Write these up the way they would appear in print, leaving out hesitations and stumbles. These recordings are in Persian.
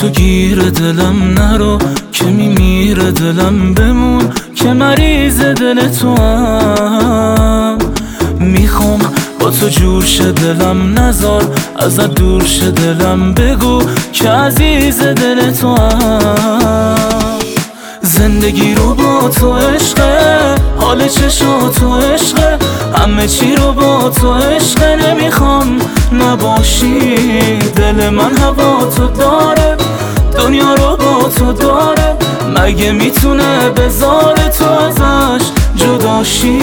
تو گیر دلم نرو که میمیره دلم، بمون که مریض دل تو هم. میخوام با تو جور شه دلم، نزار ازت دور شه دلم، بگو که عزیز دل تو هم. زندگی رو با تو عشقه، حال چشات تو عشقه، همه چی رو با تو عشقه. نمیخوام نباشی، دل من هوا تو داره، دنیا رو با تو داره، مگه میتونه بذاره تو ازش جداشی؟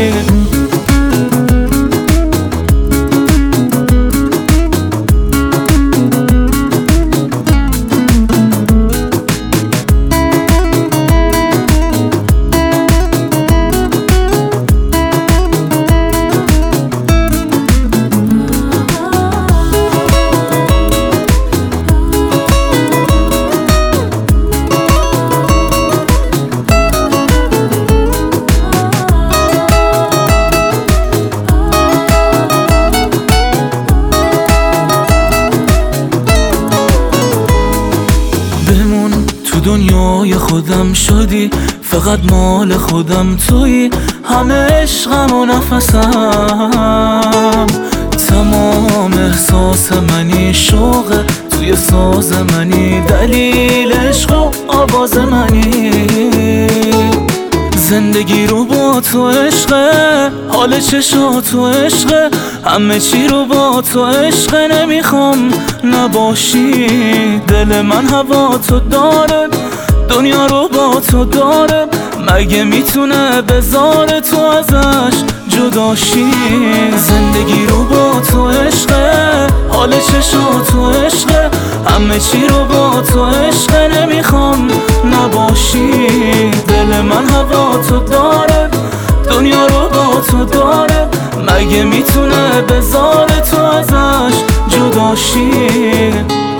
دنیای خودم شدی، فقط مال خودم تویی، همه عشقم و نفسم. تمام احساس منی، شوق توی ساز منی، دلیل عشق و آواز منی. زندگی رو با تو عشقه، حال چشات تو عشقه، همه چی رو با تو عشقه. نمیخوام نباشی، دل من هوا تو داره، دنیا رو با تو داره، مگه میتونه بذاره تو ازش جداشی؟ زندگی رو با تو عشقه، حال چشات تو عشقه، همه چی رو با تو عشقه. نمیخوام نباشی، دل من هوا تو داره، دنیا رو با تو داره، مگه میتونه بذاره تو ازش جداشی؟